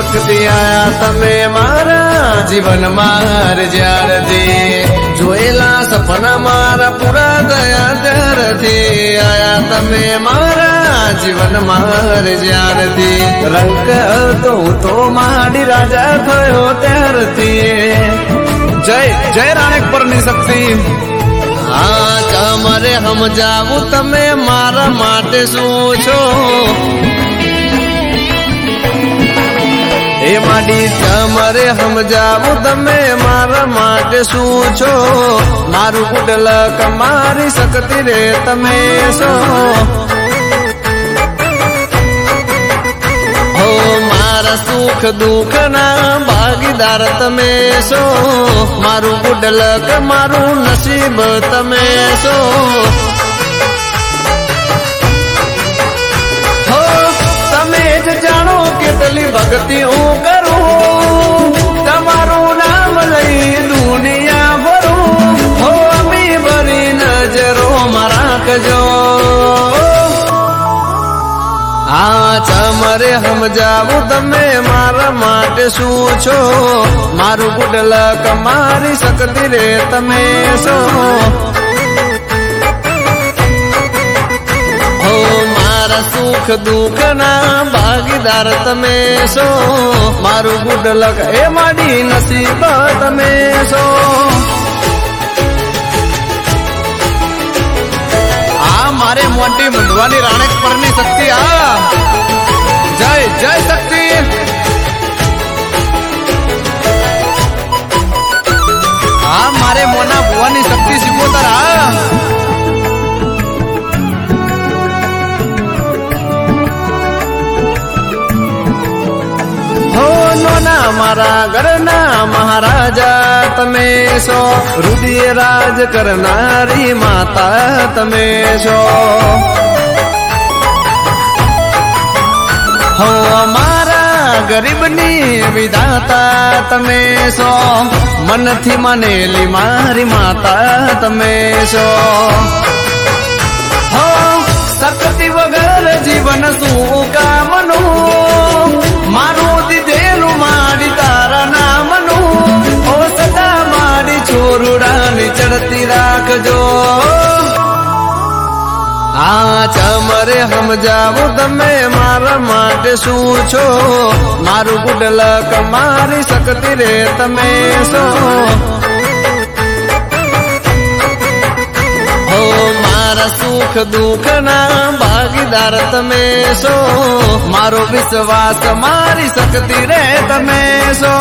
शक्ति आया तमे मारा जीवन मार ज्यारथी जोएला सपना मारा पूरा दया त्यारथी आया तमे मारा जीवन मार ज्यारथी रंग तो माडी राजा थयो त्यारथी जय जय राणेकपरनी शक्ति। हाँ तमरे हम जावू तमे मारा माटे शू छो ए माडी तमरे हम जावू तमे मारा माटे शू छो मारू गुडलक मारी शक्ति रे तमे सो हो मारा सुख दुख ना भागीदार तमे सो मारू गुडलक मारू नसीब तमे सो हो तमे ज जानो केटली भक्ति हूँ करूं तमारू नाम लई दुनिया भरूं हो अमी भरी नजरो मारा कजो हाँ तमरे हम जावू तमे मारा माटे शू छो मारू गुडलक मारी शक्ति रे तमे सो हो मारा सुख दुख ना भागीदार तमे सो मारू गुडलक ए माडी नसीब तमे सो मारे मोटी मुंडवानी राणेकपरनी शक्ति आ जय जय शक्ति। हाँ मारे मोना बुआनी शक्ति सिकोतर आ हो नोना मारा घरना महाराजा तमे सो रुदिय राज करनारी माता तमे सो हो मारा गरीबनी विधाता तमे सो मन थी मनेली मारी माता तमे सो हो शक्ति वगर जीवन सुका मनु मारू दिदेलु माडी तारा नामनु ओ सदा माडी छोरुडानी चढ़ती राखजो हाँ तमरे हम जावू तमे मारा माटे शू छो मारू गुडलक मारी शक्ति रे तमे सो हो मारा सुख दुख ना भागीदार तमे सो मारो विश्वास मारी शक्ति रे तमे सो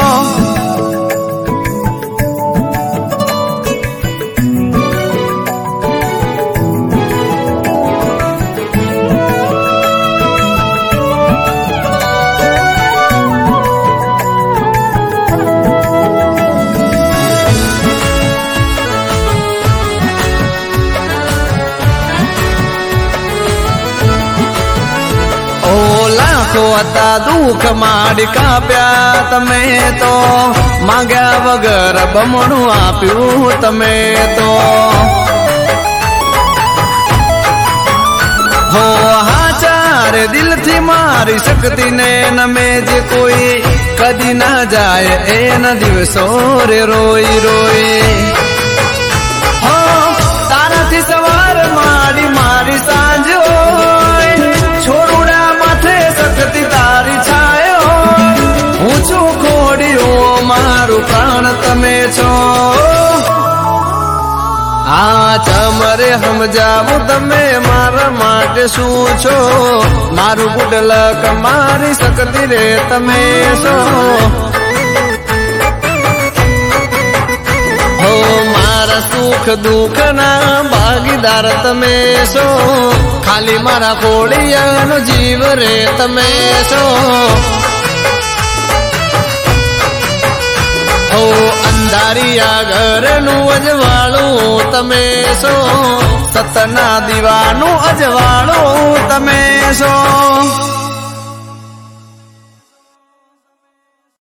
आता दुख माडी काप्या तमे तो मांग्या वगर बमणु आप्यू तमे तो हो हाचार दिल थी मारी शक्ति ने न में जे कोई कदी ना जाए ए न दिवसो रे रोई रोई हो तारा थी सवार मारी मारी सांझ छोड़ूड़ा माथे शक्ति तारी छायो ऊंचू खोड़ियो मारू प्राण तमे छो हाँ तमरे हम जावू तमे मारा माटे शू छो मारू गुडलक मारी शक्ति रे तमे सो हो मारा सुख दुख ना भागीदार तमे सो खाली मारा कोड़ियानो जीव रे तमे सो हो अंधारिया घरनु अजवाळू तमे सो सतना दीवानु अजवाळू तमे सो।